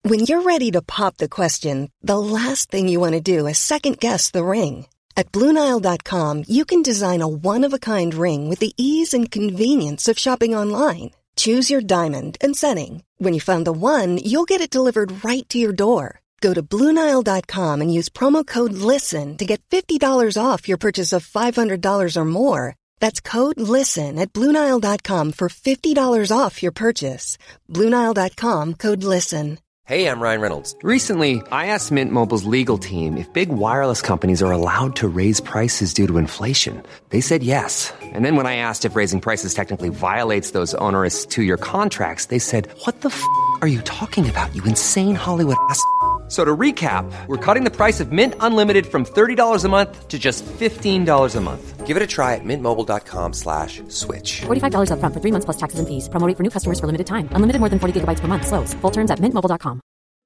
When you're ready to pop the question, the last thing you want to do is second-guess the ring. At BlueNile.com, you can design a one-of-a-kind ring with the ease and convenience of shopping online. Choose your diamond and setting. When you find the one, you'll get it delivered right to your door. Go to BlueNile.com and use promo code LISTEN to get $50 off your purchase of $500 or more. That's code LISTEN at BlueNile.com for $50 off your purchase. BlueNile.com, code LISTEN. Hey, I'm Ryan Reynolds. Recently, I asked Mint Mobile's legal team if big wireless companies are allowed to raise prices due to inflation. They said yes. And then when I asked if raising prices technically violates those onerous two-year contracts, they said, "What the f*** are you talking about, you insane Hollywood ass?" So to recap, we're cutting the price of Mint Unlimited from $30 a month to just $15 a month. Give it a try at mintmobile.com/switch. $45 up front for 3 months plus taxes and fees. Promo rate for new customers for limited time. Unlimited more than 40 gigabytes per month. Slows full terms at mintmobile.com.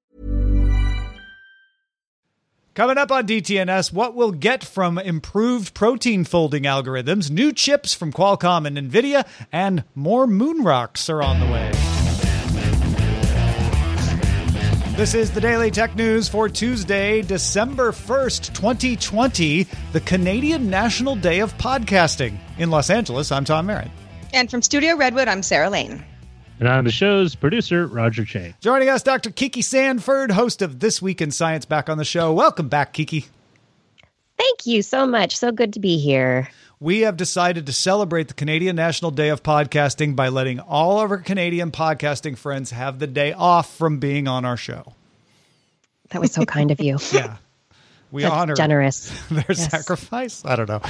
Coming up on DTNS, what we'll get from improved protein folding algorithms, new chips from Qualcomm and NVIDIA, and more moon rocks are on the way. This is the Daily Tech News for Tuesday, December 1st, 2020, the Canadian National Day of Podcasting. In Los Angeles, I'm Tom Merritt. And from Studio Redwood, I'm Sarah Lane. And I'm the show's producer, Roger Chang. Joining us, Dr. Kiki Sanford, host of This Week in Science, back on the show. Welcome back, Kiki. Thank you so much. So good to be here. We have decided to celebrate the Canadian National Day of Podcasting by letting all of our Canadian podcasting friends have the day off from being on our show. That was so kind of you. Yeah. We honor generous. Their sacrifice. I don't know.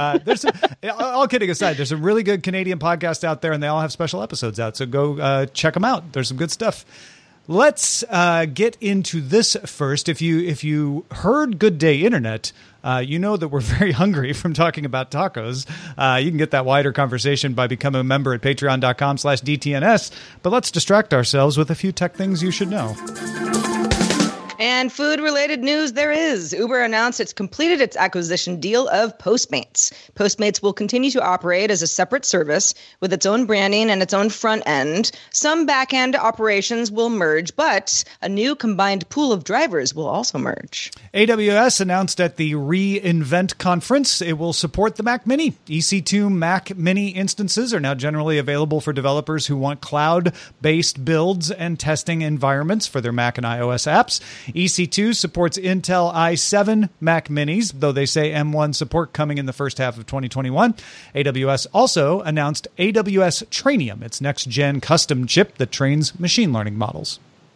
All kidding aside, there's some really good Canadian podcasts out there, and they all have special episodes out. So go check them out. There's some good stuff. Let's get into this first. If you heard Good Day Internet, you know that we're very hungry from talking about tacos. You can get that wider conversation by becoming a member at patreon.com/DTNS. But let's distract ourselves with a few tech things you should know. And food-related news there is. Uber announced it's completed its acquisition deal of Postmates. Postmates will continue to operate as a separate service with its own branding and its own front end. Some back-end operations will merge, but a new combined pool of drivers will also merge. AWS announced at the reInvent conference it will support the Mac Mini. EC2 Mac Mini instances are now generally available for developers who want cloud-based builds and testing environments for their Mac and iOS apps. EC2 supports Intel i7 Mac Minis, though they say M1 support coming in the first half of 2021. AWS also announced AWS Trainium, its next-gen custom chip that trains machine learning models.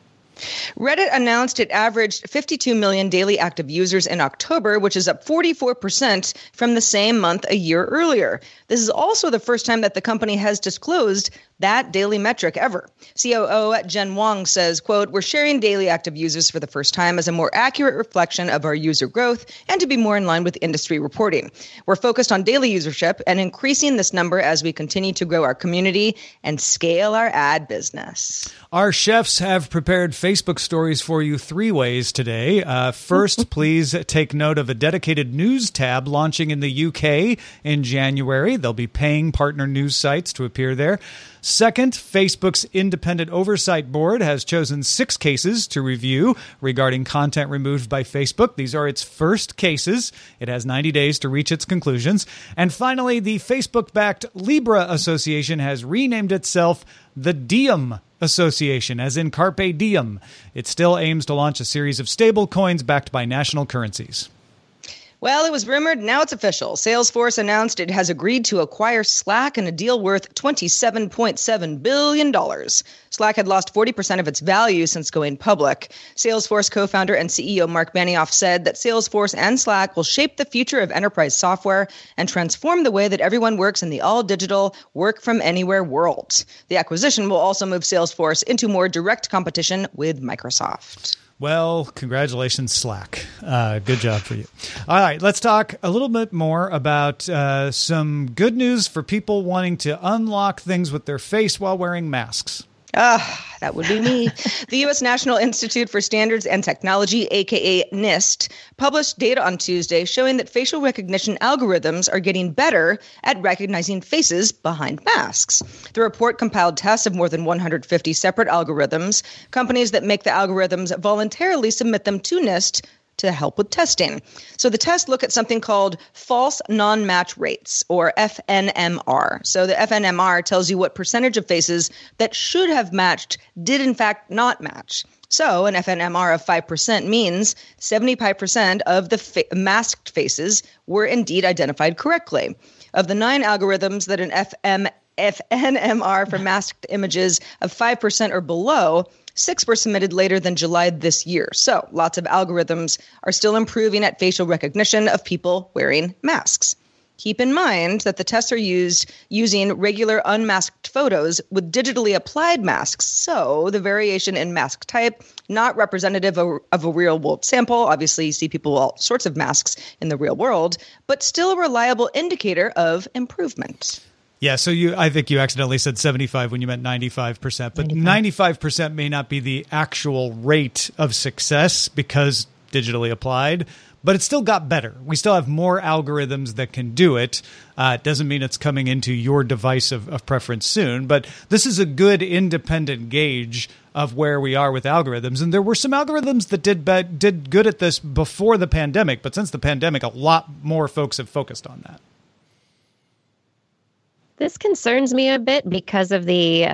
Reddit announced it averaged 52 million daily active users in October, which is up 44% from the same month a year earlier. This is also the first time that the company has disclosed that daily metric ever. COO Jen Wong says, quote, "We're sharing daily active users for the first time as a more accurate reflection of our user growth and to be more in line with industry reporting. We're focused on daily usership and increasing this number as we continue to grow our community and scale our ad business." Our chefs have prepared Facebook stories for you 3 ways today. First, please take note of a dedicated news tab launching in the UK in January. There'll be paying partner news sites to appear there. Second, Facebook's Independent Oversight Board has chosen 6 cases to review regarding content removed by Facebook. These are its first cases. It has 90 days to reach its conclusions. And finally, the Facebook-backed Libra Association has renamed itself the Diem Association, as in Carpe Diem. It still aims to launch a series of stable coins backed by national currencies. Well, it was rumored, now it's official. Salesforce announced it has agreed to acquire Slack in a deal worth $27.7 billion. Slack had lost 40% of its value since going public. Salesforce co-founder and CEO Mark Benioff said that Salesforce and Slack will shape the future of enterprise software and transform the way that everyone works in the all-digital, work-from-anywhere world. The acquisition will also move Salesforce into more direct competition with Microsoft. Well, congratulations, Slack. Good job for you. All right, let's talk a little bit more about some good news for people wanting to unlock things with their face while wearing masks. That would be me. The U.S. National Institute for Standards and Technology, aka NIST, published data on Tuesday showing that facial recognition algorithms are getting better at recognizing faces behind masks. The report compiled tests of more than 150 separate algorithms. Companies that make the algorithms voluntarily submit them to NIST to help with testing. So the tests look at something called false non-match rates, or FNMR. So the FNMR tells you what percentage of faces that should have matched did in fact not match. So an FNMR of 5% means 75% of the masked faces were indeed identified correctly. Of the 9 algorithms that an FNMR for masked images of 5% or below, 6 were submitted later than July this year. So lots of algorithms are still improving at facial recognition of people wearing masks. Keep in mind that the tests are using regular unmasked photos with digitally applied masks. So the variation in mask type, not representative of a real world sample. Obviously, you see people with all sorts of masks in the real world, but still a reliable indicator of improvement. Yeah, so I think you accidentally said 75 when you meant 95%, but 95% may not be the actual rate of success because digitally applied, but it still got better. We still have more algorithms that can do it. It doesn't mean it's coming into your device of preference soon, but this is a good independent gauge of where we are with algorithms. And there were some algorithms that did good at this before the pandemic, but since the pandemic, a lot more folks have focused on that. This concerns me a bit because of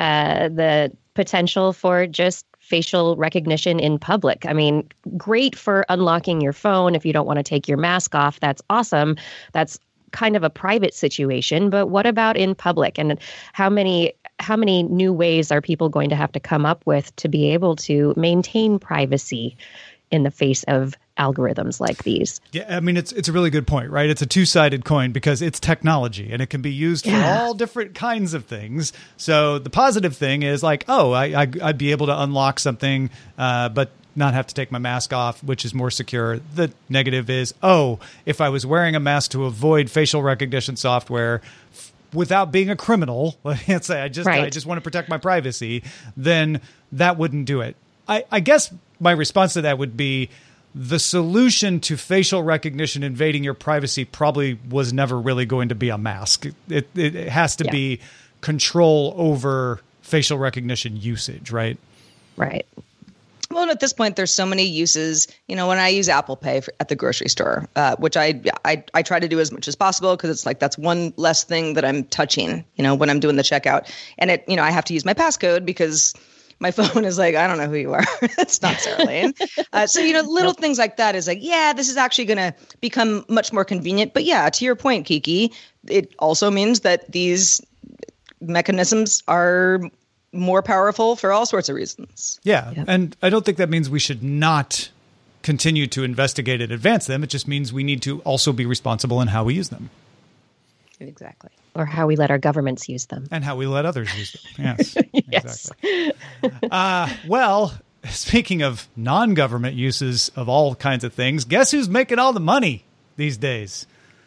the potential for just facial recognition in public. I mean, great for unlocking your phone if you don't want to take your mask off. That's awesome. That's kind of a private situation. But what about in public? And how many new ways are people going to have to come up with to be able to maintain privacy in the face of algorithms like these? Yeah, I mean, it's a really good point, right? It's a two-sided coin because it's technology and it can be used for all different kinds of things. So the positive thing is like, I'd be able to unlock something, but not have to take my mask off, which is more secure. The negative is, if I was wearing a mask to avoid facial recognition software without being a criminal, let's say I just want to protect my privacy, then that wouldn't do it. I guess my response to that would be the solution to facial recognition invading your privacy probably was never really going to be a mask. It has to be control over facial recognition usage, right? Right. Well, at this point, there's so many uses. You know, when I use Apple Pay at the grocery store, which I try to do as much as possible because it's like that's one less thing that I'm touching, you know, when I'm doing the checkout. And I have to use my passcode because my phone is like, I don't know who you are. It's not Sarah Lane. So, little things like that is like, this is actually going to become much more convenient. But yeah, to your point, Kiki, it also means that these mechanisms are more powerful for all sorts of reasons. Yeah. And I don't think that means we should not continue to investigate and advance them. It just means we need to also be responsible in how we use them. Exactly. Or how we let our governments use them. And how we let others use them. Yes. Yes. Exactly. Well, speaking of non-government uses of all kinds of things, guess who's making all the money these days?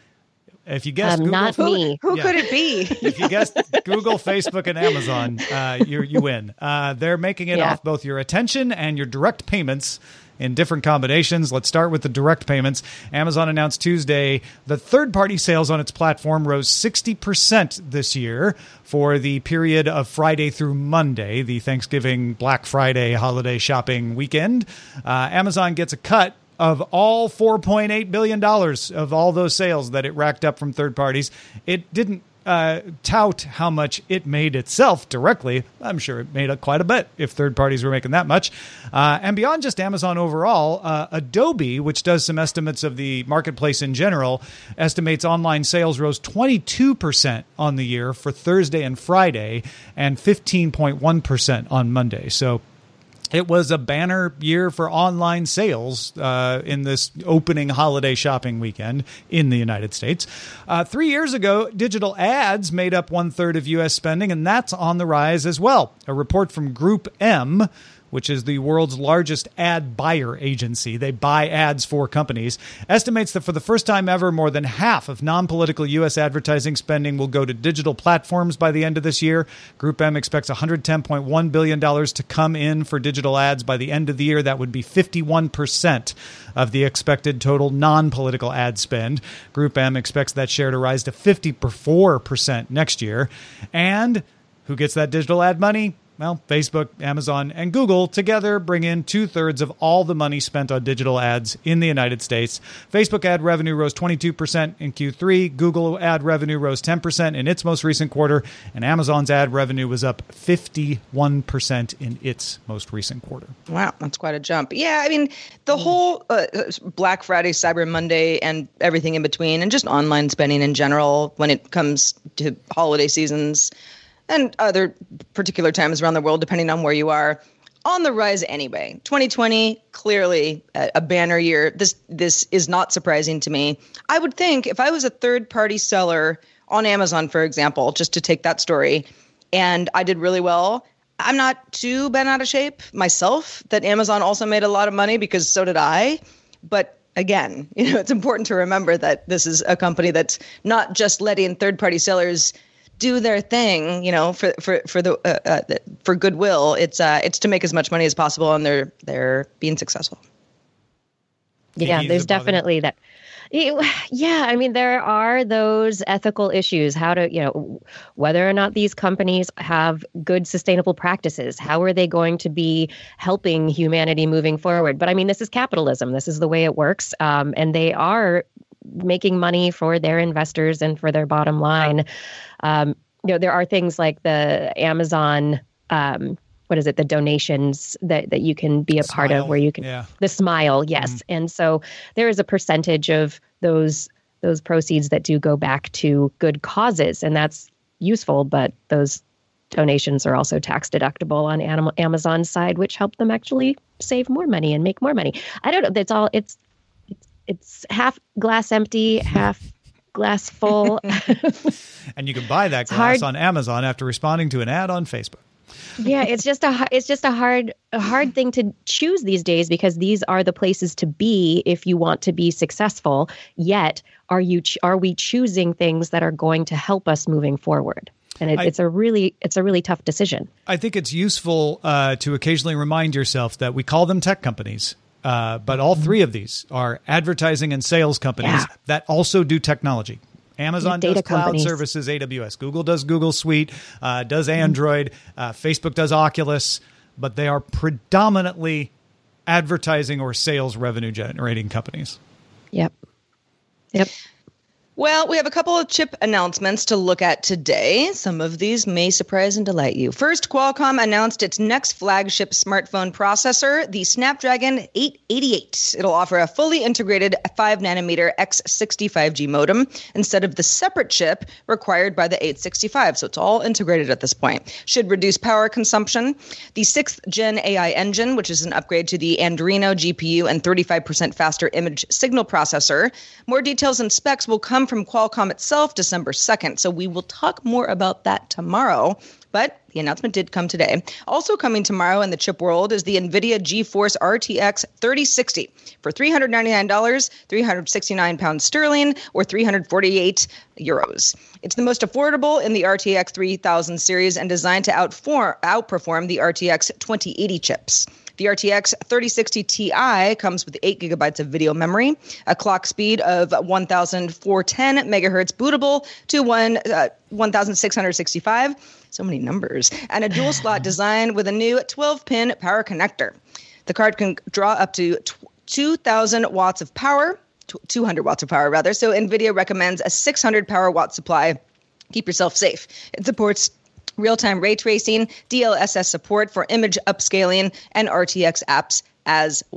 If you guess Google, not me. Who could it be? If you guess Google, Facebook, and Amazon, you win. They're making it off both your attention and your direct payments in different combinations. Let's start with the direct payments. Amazon announced Tuesday that third-party sales on its platform rose 60% this year for the period of Friday through Monday, the Thanksgiving, Black Friday holiday shopping weekend. Amazon gets a cut of all $4.8 billion of all those sales that it racked up from third parties. It didn't tout how much it made itself directly. I'm sure it made quite a bit if third parties were making that much. And beyond just Amazon overall, Adobe, which does some estimates of the marketplace in general, estimates online sales rose 22% on the year for Thursday and Friday and 15.1% on Monday. So it was a banner year for online sales in this opening holiday shopping weekend in the United States. 3 years ago, digital ads made up 1/3 of U.S. spending, and that's on the rise as well. A report from Group M, which is the world's largest ad buyer agency, they buy ads for companies, estimates that for the first time ever, more than half of non-political U.S. advertising spending will go to digital platforms by the end of this year. Group M expects $110.1 billion to come in for digital ads by the end of the year. That would be 51% of the expected total non-political ad spend. Group M expects that share to rise to 54% next year. And who gets that digital ad money? Well, Facebook, Amazon, and Google together bring in 2/3 of all the money spent on digital ads in the United States. Facebook ad revenue rose 22% in Q3. Google ad revenue rose 10% in its most recent quarter. And Amazon's ad revenue was up 51% in its most recent quarter. Wow, that's quite a jump. Yeah, I mean, the whole Black Friday, Cyber Monday, and everything in between, and just online spending in general when it comes to holiday seasons and other particular times around the world, depending on where you are, on the rise anyway. 2020, clearly a banner year. This is not surprising to me. I would think if I was a third-party seller on Amazon, for example, just to take that story, and I did really well, I'm not too bent out of shape myself that Amazon also made a lot of money, because so did I. But again, it's important to remember that this is a company that's not just letting third-party sellers do their thing, for goodwill. It's to make as much money as possible, and they're being successful. Yeah, there's definitely that. Yeah, I mean, there are those ethical issues. How to, whether or not these companies have good sustainable practices. How are they going to be helping humanity moving forward? But I mean, this is capitalism. This is the way it works, and they are making money for their investors and for their bottom line. There are things like the Amazon, the donations that you can be a part of, where you can, the Smile. Yes. Mm-hmm. And so there is a percentage of those proceeds that do go back to good causes, and that's useful, but those donations are also tax deductible on Amazon's side, which help them actually save more money and make more money. I don't know. It's half glass empty, half glass full. And you can buy that glass on Amazon after responding to an ad on Facebook. Yeah, it's just a hard thing to choose these days, because these are the places to be if you want to be successful. Yet, are we choosing things that are going to help us moving forward? And it's a really tough decision. I think it's useful to occasionally remind yourself that we call them tech companies. But all three of these are advertising and sales companies that also do technology. Amazon does cloud services, AWS. Google does Google Suite, does Android. Facebook does Oculus. But they are predominantly advertising or sales revenue generating companies. Yep. Well, we have a couple of chip announcements to look at today. Some of these may surprise and delight you. First, Qualcomm announced its next flagship smartphone processor, the Snapdragon 888. It'll offer a fully integrated 5nm X65G modem instead of the separate chip required by the 865. So it's all integrated at this point. Should reduce power consumption. The 6th Gen AI engine, which is an upgrade to the Adreno GPU and 35% faster image signal processor. More details and specs will come from Qualcomm itself December 2nd, so we will talk more about that tomorrow. But the announcement did come today. Also coming tomorrow in the chip world is the NVIDIA GeForce RTX 3060 for $399, 369 pounds sterling, or 348 euros. It's the most affordable in the RTX 3000 series and designed to outperform the RTX 2080 chips. The RTX 3060 Ti comes with 8 gigabytes of video memory, a clock speed of 1,410 megahertz bootable to 1,665, so many numbers, and a dual slot design with a new 12-pin power connector. The card can draw up to 2,000 watts of power, 200 watts of power rather, so NVIDIA recommends a 600 power watt supply. Keep yourself safe. It supports real-time ray tracing, DLSS support for image upscaling, and RTX apps as well.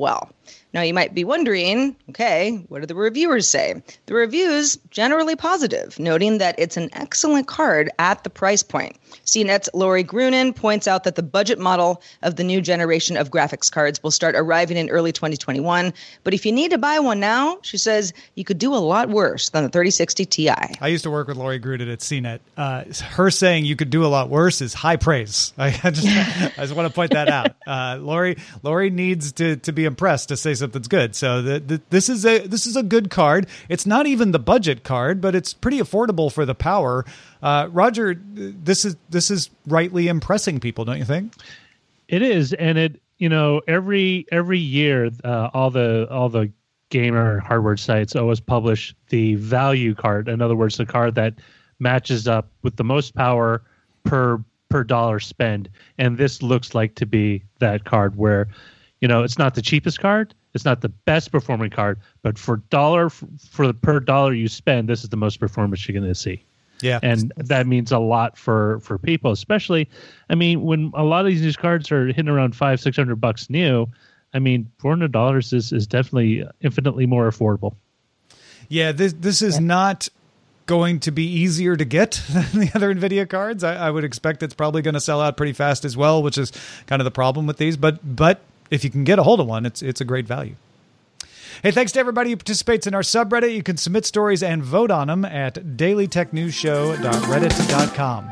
Now, you might be wondering, okay, what do the reviewers say? The reviews generally positive, noting that it's an excellent card at the price point. CNET's Lori Grunin points out that the budget model of the new generation of graphics cards will start arriving in early 2021. But if you need to buy one now, she says you could do a lot worse than the 3060 Ti. I used to work with Lori Grunin at CNET. Her saying you could do a lot worse is high praise. I just want to point that out. Lori needs to be impressed to say something's good. So this is a good card. It's not even the budget card, but it's pretty affordable for the power. Roger, this is rightly impressing people, don't you think? It is, and it every year all the gamer hardware sites always publish the value card. In other words, the card that matches up with the most power per dollar spend, and this looks like to be that card where it's not the cheapest card, it's not the best performing card, but for the per dollar you spend, this is the most performance you're going to see. Yeah. And that means a lot for people, especially, when a lot of these cards are hitting around $500-$600 new, $400 is definitely infinitely more affordable. Yeah, this is not going to be easier to get than the other NVIDIA cards. I would expect it's probably going to sell out pretty fast as well, which is kind of the problem with these. But if you can get a hold of one, it's a great value. Hey, thanks to everybody who participates in our subreddit. You can submit stories and vote on them at dailytechnewsshow.reddit.com.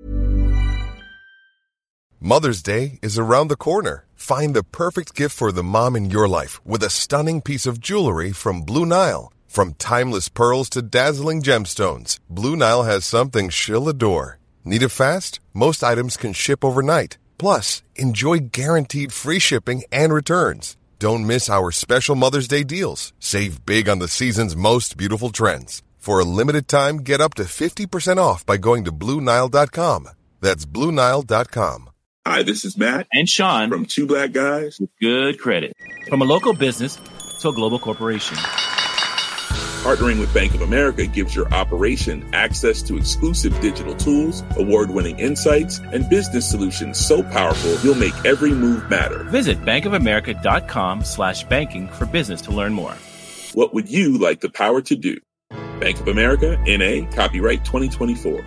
Mother's Day is around the corner. Find the perfect gift for the mom in your life with a stunning piece of jewelry from Blue Nile. From timeless pearls to dazzling gemstones, Blue Nile has something she'll adore. Need it fast? Most items can ship overnight. Plus, enjoy guaranteed free shipping and returns. Don't miss our special Mother's Day deals. Save big on the season's most beautiful trends. For a limited time, get up to 50% off by going to BlueNile.com. That's BlueNile.com. Hi, this is Matt and Sean from Two Black Guys with Good Credit. From a local business to a global corporation, partnering with Bank of America gives your operation access to exclusive digital tools, award-winning insights, and business solutions so powerful you'll make every move matter. Visit bankofamerica.com/banking for business to learn more. What would you like the power to do? Bank of America, N.A., copyright 2024.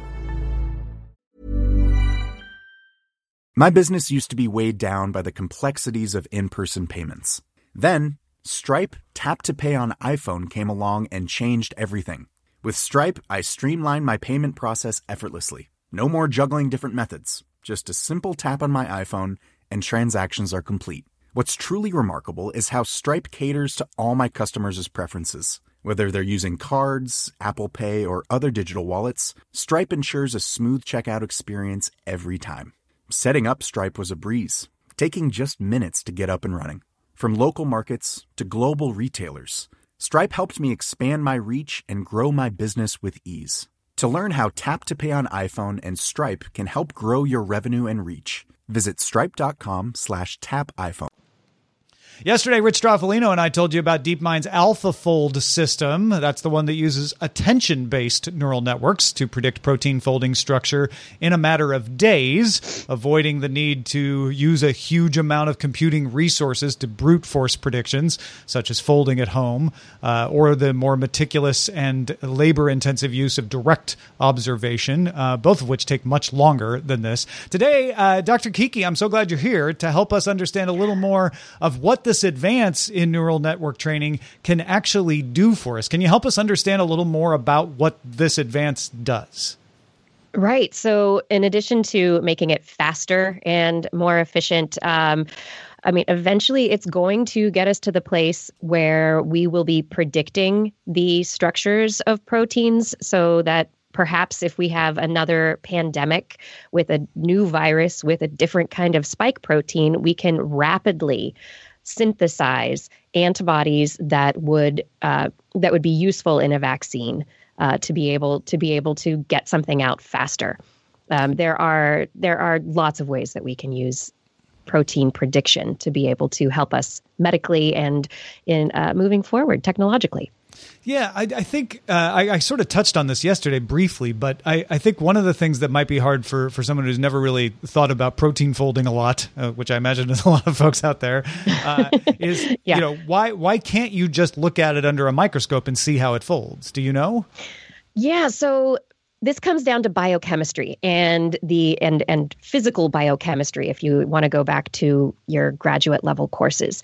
My business used to be weighed down by the complexities of in-person payments. Then, Stripe Tap to Pay on iPhone came along and changed everything. With Stripe, I streamlined my payment process effortlessly. No more juggling different methods. Just a simple tap on my iPhone and transactions are complete. What's truly remarkable is how Stripe caters to all my customers' preferences. Whether they're using cards, Apple Pay, or other digital wallets, Stripe ensures a smooth checkout experience every time. Setting up Stripe was a breeze, taking just minutes to get up and running. From local markets to global retailers, Stripe helped me expand my reach and grow my business with ease. To learn how Tap to Pay on iPhone and Stripe can help grow your revenue and reach, visit stripe.com/tapiphone. Yesterday, Rich Stroffolino and I told you about DeepMind's AlphaFold system. That's the one that uses attention-based neural networks to predict protein folding structure in a matter of days, avoiding the need to use a huge amount of computing resources to brute force predictions, such as folding at home, or the more meticulous and labor-intensive use of direct observation, both of which take much longer than this. Today, Dr. Kiki, I'm so glad you're here to help us understand a little more of what this advance in neural network training can actually do for us. Can you help us understand a little more about what this advance does? Right. So in addition to making it faster and more efficient, eventually it's going to get us to the place where we will be predicting the structures of proteins so that perhaps if we have another pandemic with a new virus with a different kind of spike protein, we can rapidly synthesize antibodies that would be useful in a vaccine to be able to get something out faster. There are lots of ways that we can use protein prediction to be able to help us medically and in moving forward technologically. Yeah, I think I sort of touched on this yesterday briefly, but I think one of the things that might be hard for someone who's never really thought about protein folding a lot, which I imagine is a lot of folks out there, is why can't you just look at it under a microscope and see how it folds? Do you know? Yeah, so this comes down to biochemistry and and physical biochemistry. If you want to go back to your graduate level courses.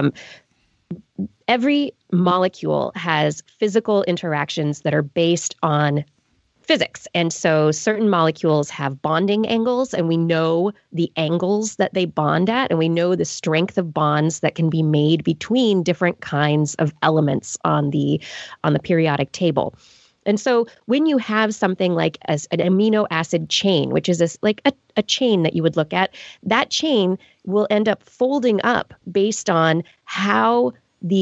Every molecule has physical interactions that are based on physics. And so certain molecules have bonding angles, and we know the angles that they bond at, and we know the strength of bonds that can be made between different kinds of elements on the periodic table. And so when you have something like an amino acid chain, which is a chain that you would look at, that chain will end up folding up based on how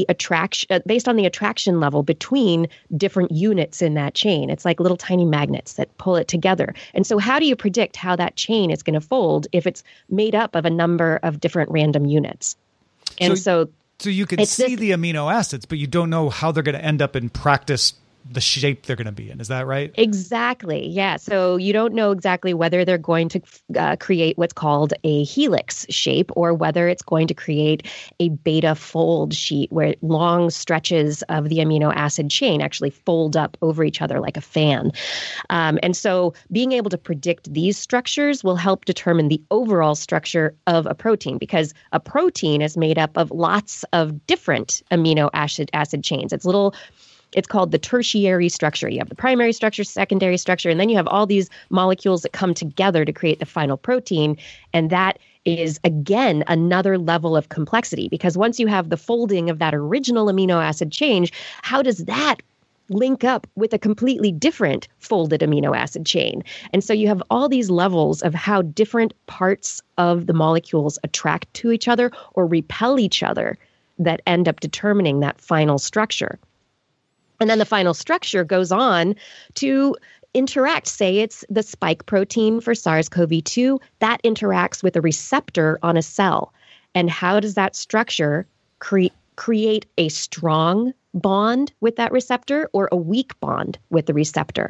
based on the attraction level between different units in that chain. It's like little tiny magnets that pull it together. And so how do you predict how that chain is going to fold if it's made up of a number of different random units? And so you can see the amino acids, but you don't know how they're going to end up in practice, the shape they're going to be in. Is that right? Exactly. Yeah. So you don't know exactly whether they're going to create what's called a helix shape or whether it's going to create a beta fold sheet where long stretches of the amino acid chain actually fold up over each other like a fan. And so being able to predict these structures will help determine the overall structure of a protein, because a protein is made up of lots of different amino acid chains. It's called the tertiary structure. You have the primary structure, secondary structure, and then you have all these molecules that come together to create the final protein. And that is, again, another level of complexity, because once you have the folding of that original amino acid chain, how does that link up with a completely different folded amino acid chain? And so you have all these levels of how different parts of the molecules attract to each other or repel each other that end up determining that final structure. And then the final structure goes on to interact. Say it's the spike protein for SARS-CoV-2 that interacts with a receptor on a cell. And how does that structure create a strong bond with that receptor or a weak bond with the receptor?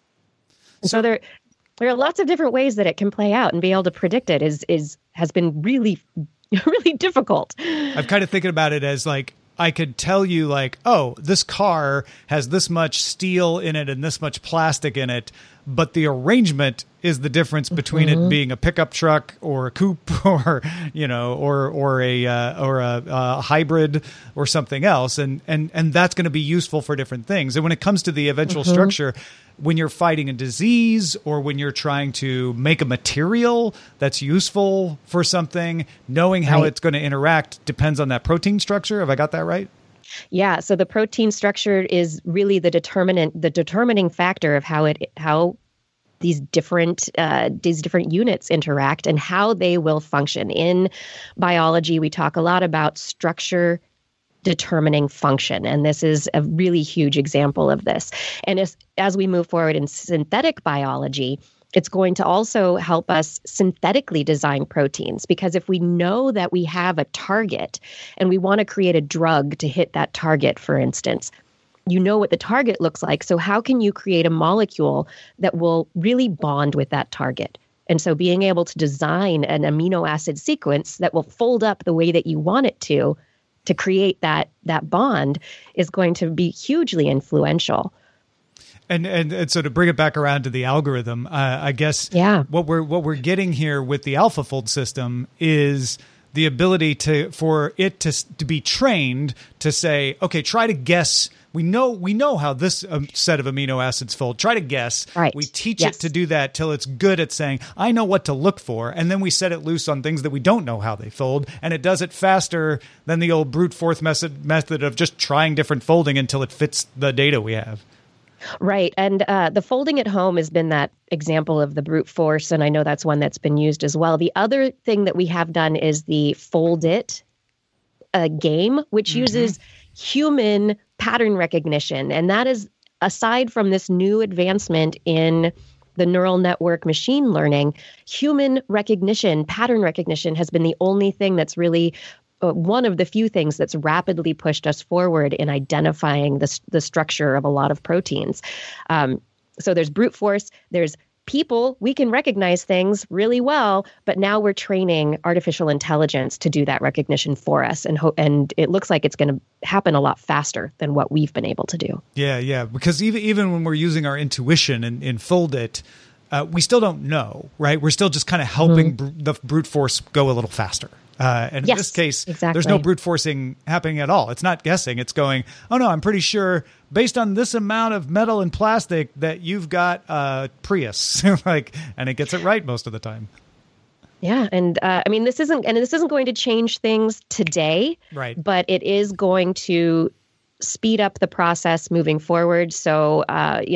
And so there are lots of different ways that it can play out, and be able to predict it has been really, really difficult. I'm kind of thinking about it as like, I could tell you like, oh, this car has this much steel in it and this much plastic in it, but the arrangement is the difference between it being a pickup truck or a coupe or, or a hybrid or something else. And that's going to be useful for different things. And when it comes to the eventual structure, when you're fighting a disease or when you're trying to make a material that's useful for something, knowing how it's going to interact depends on that protein structure. Have I got that right? Yeah. So the protein structure is really the determining factor of how these different units interact and how they will function. In biology, we talk a lot about structure determining function, and this is a really huge example of this. And as we move forward in synthetic biology, it's going to also help us synthetically design proteins, because if we know that we have a target and we want to create a drug to hit that target, for instance, you know what the target looks like. So how can you create a molecule that will really bond with that target? And so being able to design an amino acid sequence that will fold up the way that you want it to create that bond is going to be hugely influential. And so to bring it back around to the algorithm, I guess what we're getting here with the AlphaFold system is the ability for it to be trained to say, okay, try to guess. We know how this set of amino acids fold. Try to guess. Right. We teach it to do that till it's good at saying, I know what to look for. And then we set it loose on things that we don't know how they fold. And it does it faster than the old brute force method of just trying different folding until it fits the data we have. Right. And the folding at home has been that example of the brute force. And I know that's one that's been used as well. The other thing that we have done is the Fold It game, which uses human pattern recognition. And that is, aside from this new advancement in the neural network machine learning, human recognition, pattern recognition has been the only thing that's really one of the few things that's rapidly pushed us forward in identifying the structure of a lot of proteins. So there's brute force, there's people. We can recognize things really well, but now we're training artificial intelligence to do that recognition for us. And it looks like it's going to happen a lot faster than what we've been able to do. Yeah. Because even when we're using our intuition in Foldit, we still don't know, right? We're still just kind of helping the brute force go a little faster. And in this case, there's no brute forcing happening at all. It's not guessing. It's going, oh, no, I'm pretty sure based on this amount of metal and plastic that you've got Prius. And it gets it right most of the time. Yeah. And this isn't going to change things today. Right. But it is going to speed up the process moving forward. So,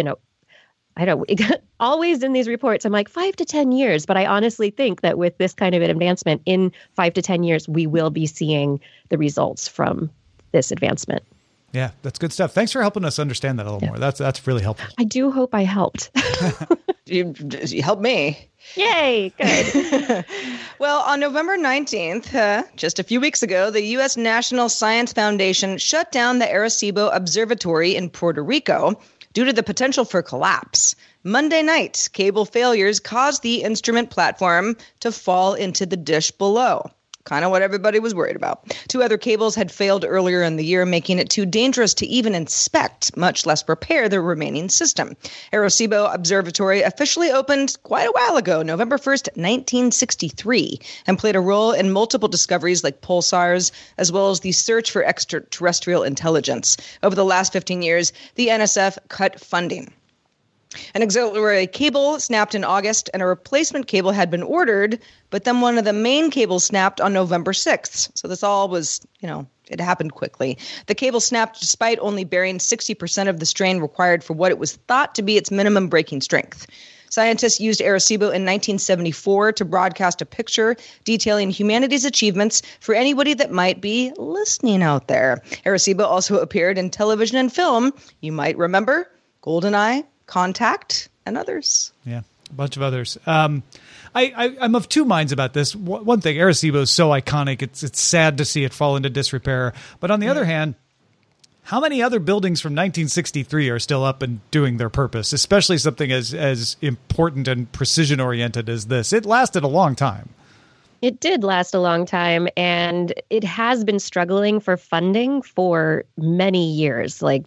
I don't always in these reports, I'm like 5 to 10 years, but I honestly think that with this kind of an advancement in 5 to 10 years, we will be seeing the results from this advancement. Yeah, that's good stuff. Thanks for helping us understand that a little more. That's really helpful. I do hope I helped. You helped me. Yay, good. Well, on November 19th, just a few weeks ago, the U.S. National Science Foundation shut down the Arecibo Observatory in Puerto Rico due to the potential for collapse. Monday night, cable failures caused the instrument platform to fall into the dish below. Kind of what everybody was worried about. 2 other cables had failed earlier in the year, making it too dangerous to even inspect, much less repair the remaining system. Arecibo Observatory officially opened quite a while ago, November 1st, 1963, and played a role in multiple discoveries like pulsars, as well as the search for extraterrestrial intelligence. Over the last 15 years, the NSF cut funding. An auxiliary cable snapped in August, and a replacement cable had been ordered, but then one of the main cables snapped on November 6th. So this all was, it happened quickly. The cable snapped despite only bearing 60% of the strain required for what it was thought to be its minimum breaking strength. Scientists used Arecibo in 1974 to broadcast a picture detailing humanity's achievements for anybody that might be listening out there. Arecibo also appeared in television and film. You might remember GoldenEye, Contact, and others. Yeah, a bunch of others. I'm of two minds about this. One thing, Arecibo is so iconic. It's sad to see it fall into disrepair. But on the other hand, how many other buildings from 1963 are still up and doing their purpose, especially something as important and precision-oriented as this? It lasted a long time. It did last a long time, and it has been struggling for funding for many years. Like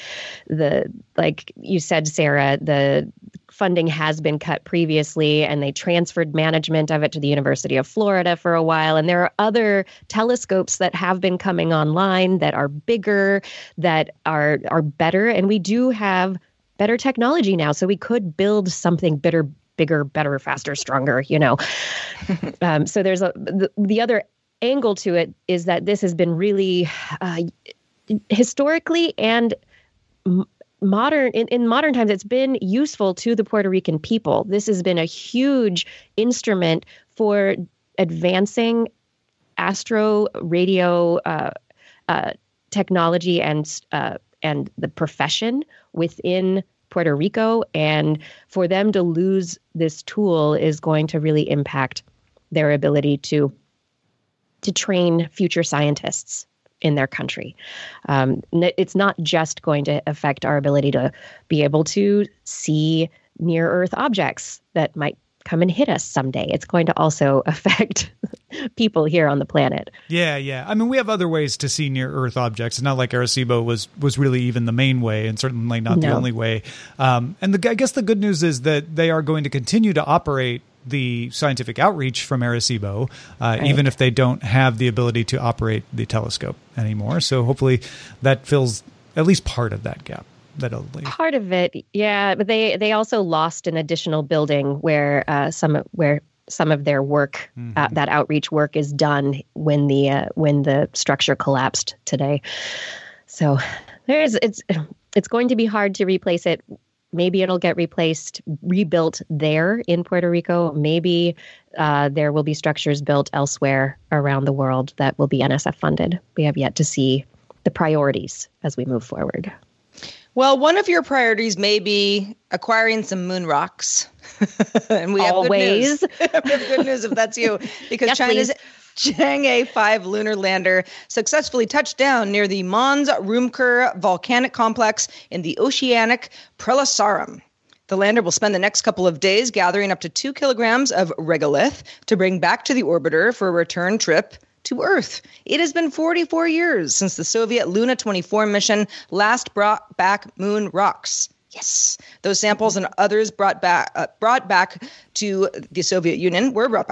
like you said, Sarah, the funding has been cut previously, and they transferred management of it to the University of Florida for a while. And there are other telescopes that have been coming online that are bigger, that are better, and we do have better technology now, so we could build something bigger, better, faster, stronger, So there's the other angle to it is that this has been really historically and modern in modern times, it's been useful to the Puerto Rican people. This has been a huge instrument for advancing astro radio technology and the profession within Puerto Rico, and for them to lose this tool is going to really impact their ability to train future scientists in their country. It's not just going to affect our ability to be able to see near Earth objects that might come and hit us someday. It's going to also affect people here on the planet. Yeah. I mean, we have other ways to see near Earth objects. It's not like Arecibo was really even the main way, and certainly not the only way. And I guess the good news is that they are going to continue to operate the scientific outreach from Arecibo, even if they don't have the ability to operate the telescope anymore. So hopefully that fills at least part of that gap. Part of it, yeah. But they also lost an additional building where some of their work, that outreach work, is done when the structure collapsed today. So it's going to be hard to replace it. Maybe it'll get rebuilt there in Puerto Rico. Maybe there will be structures built elsewhere around the world that will be NSF funded. We have yet to see the priorities as we move forward. Well, one of your priorities may be acquiring some moon rocks. And we have always good news. We have good news if that's you, because yes, Chang'e 5 lunar lander successfully touched down near the Mons Rumker volcanic complex in the oceanic Prelasarum. The lander will spend the next couple of days gathering up to 2 kilograms of regolith to bring back to the orbiter for a return trip to Earth. It has been 44 years since the Soviet Luna 24 mission last brought back moon rocks. Yes, those samples and others brought back to the Soviet Union,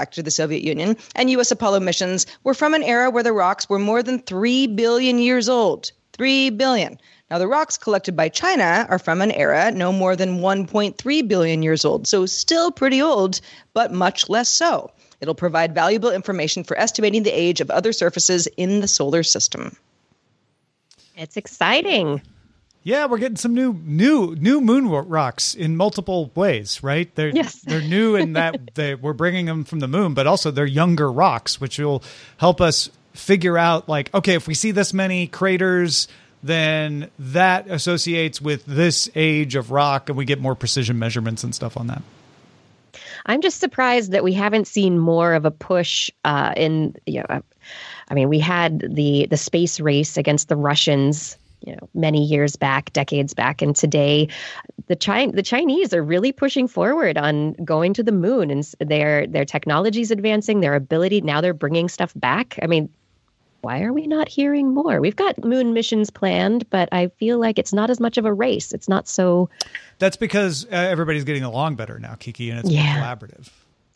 and U.S. Apollo missions were from an era where the rocks were more than 3 billion years old. 3 billion. Now, the rocks collected by China are from an era no more than 1.3 billion years old, so still pretty old, but much less so. It'll provide valuable information for estimating the age of other surfaces in the solar system. It's exciting. Yeah, we're getting some new moon rocks in multiple ways, right? They're new in that we're bringing them from the moon, but also they're younger rocks, which will help us figure out, like, okay, if we see this many craters, then that associates with this age of rock, and we get more precision measurements and stuff on that. I'm just surprised that we haven't seen more of a push we had the space race against the Russians, many years back, decades back, and today the Chinese are really pushing forward on going to the moon, and their technology is advancing, their ability, now they're bringing stuff back. I mean, why are we not hearing more? We've got moon missions planned, but I feel like it's not as much of a race. It's not so... That's because everybody's getting along better now, Kiki, and it's more collaborative.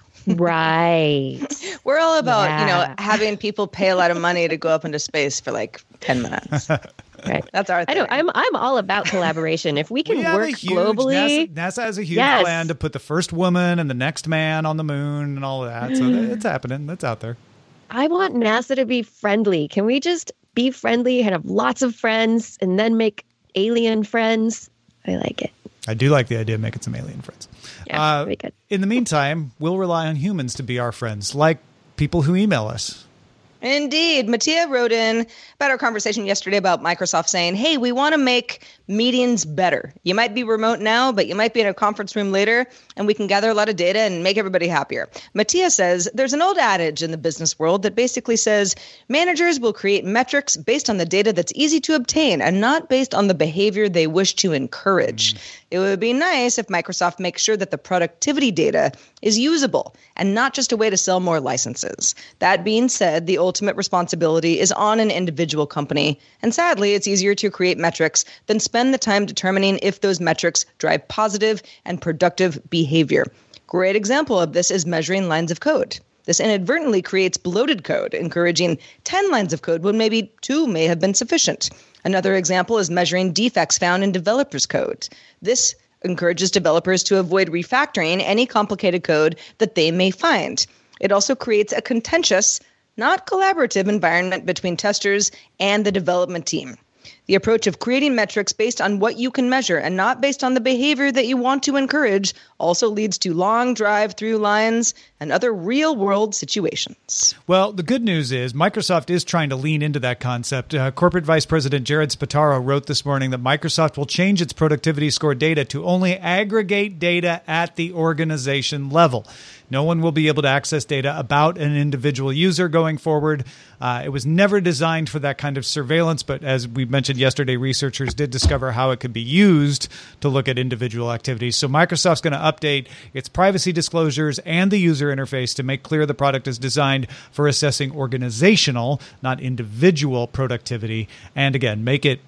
Right. We're all about, having people pay a lot of money to go up into space for like 10 minutes. Right. That's our thing. I know. I'm all about collaboration. If we can work globally. NASA has a huge plan to put the first woman and the next man on the moon and all of that. So it's happening. That's out there. I want NASA to be friendly. Can we just be friendly and have lots of friends and then make alien friends? I like it. I do like the idea of making some alien friends. Yeah, very good. In the meantime, we'll rely on humans to be our friends, like people who email us. Indeed. Mattia wrote in about our conversation yesterday about Microsoft saying, hey, we want to make meetings better. You might be remote now, but you might be in a conference room later, and we can gather a lot of data and make everybody happier. Mattia says there's an old adage in the business world that basically says managers will create metrics based on the data that's easy to obtain and not based on the behavior they wish to encourage. It would be nice if Microsoft makes sure that the productivity data is usable and not just a way to sell more licenses. That being said, the ultimate responsibility is on an individual company, and sadly, it's easier to create metrics than spend the time determining if those metrics drive positive and productive behavior. Great example of this is measuring lines of code. This inadvertently creates bloated code, encouraging 10 lines of code when maybe 2 may have been sufficient. Another example is measuring defects found in developers' code. This encourages developers to avoid refactoring any complicated code that they may find. It also creates a contentious, not collaborative environment between testers and the development team. The approach of creating metrics based on what you can measure and not based on the behavior that you want to encourage also leads to long drive-through lines and other real-world situations. Well, the good news is Microsoft is trying to lean into that concept. Corporate Vice President Jared Spataro wrote this morning that Microsoft will change its productivity score data to only aggregate data at the organization level. No one will be able to access data about an individual user going forward. It was never designed for that kind of surveillance, but as we mentioned yesterday, researchers did discover how it could be used to look at individual activities. So Microsoft's going to update its privacy disclosures and the user interface to make clear the product is designed for assessing organizational, not individual productivity. And again, make it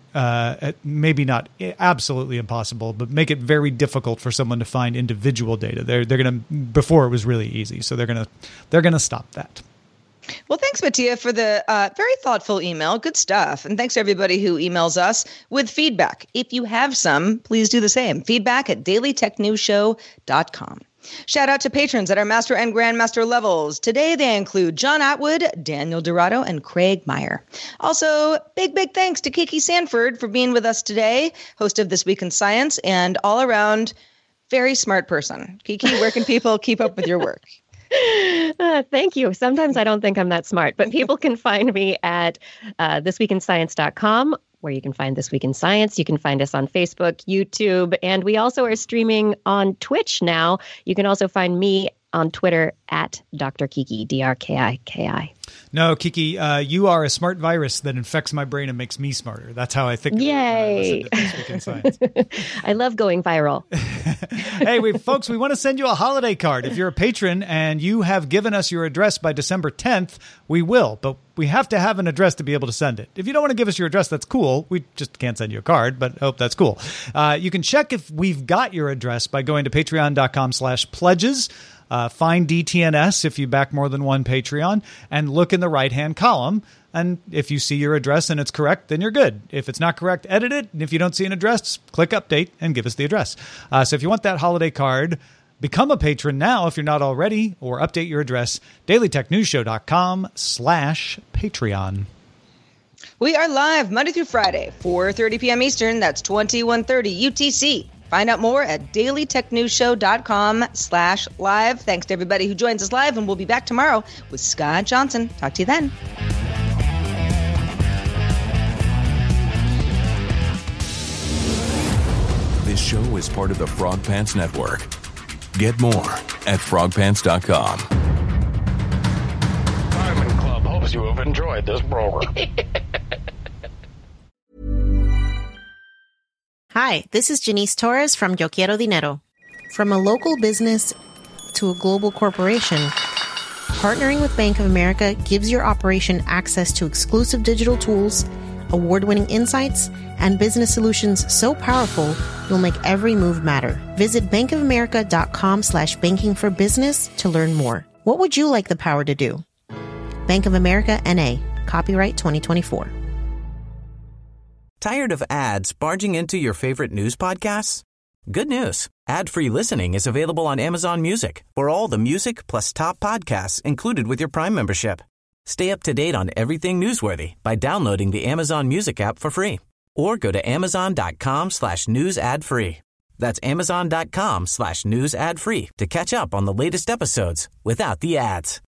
maybe not absolutely impossible, but make it very difficult for someone to find individual data. They're going to, before it was really easy, so they're going to stop that. Well, thanks, Mattia, for the very thoughtful email. Good stuff. And thanks to everybody who emails us with feedback. If you have some, please do the same. feedback@dailytechnewsshow.com. Shout out to patrons at our Master and Grandmaster levels. Today they include John Atwood, Daniel Dorado, and Craig Meyer. Also, big thanks to Kiki Sanford for being with us today, host of This Week in Science, and all around very smart person. Kiki, where can people keep up with your work? Thank you. Sometimes I don't think I'm that smart, but people can find me at thisweekinscience.com, where you can find This Week in Science. You can find us on Facebook, YouTube, and we also are streaming on Twitch now. You can also find me on Twitter at Dr. Kiki, DRKIKI. No, Kiki, you are a smart virus that infects my brain and makes me smarter. That's how I think. Yay! This Week in Science. I love going viral. Hey, folks, we want to send you a holiday card. If you're a patron and you have given us your address by December 10th, we will. But we have to have an address to be able to send it. If you don't want to give us your address, that's cool. We just can't send you a card, but hope that's cool. You can check if we've got your address by going to patreon.com/pledges. Find DTNS if you back more than one Patreon, and look in the right-hand column. And if you see your address and it's correct, then you're good. If it's not correct, edit it. And if you don't see an address, click update and give us the address. So if you want that holiday card, become a patron now if you're not already, or update your address, dailytechnewsshow.com/Patreon. We are live Monday through Friday, 4:30 p.m. Eastern. That's 21:30 UTC. Find out more at dailytechnewsshow.com/live. Thanks to everybody who joins us live, and we'll be back tomorrow with Scott Johnson. Talk to you then. This show is part of the Frog Pants Network. Get more at frogpants.com. Diamond Club hopes you have enjoyed this program. Hi, this is Janice Torres from Yo Quiero Dinero. From a local business to a global corporation, partnering with Bank of America gives your operation access to exclusive digital tools, award-winning insights, and business solutions so powerful you'll make every move matter. Visit bankofamerica.com/banking for business to learn more. What would you like the power to do? Bank of America, N.A. Copyright 2024. Tired of ads barging into your favorite news podcasts? Good news. Ad-free listening is available on Amazon Music for all the music plus top podcasts included with your Prime membership. Stay up to date on everything newsworthy by downloading the Amazon Music app for free, or go to amazon.com/news ad free. That's amazon.com/news ad free to catch up on the latest episodes without the ads.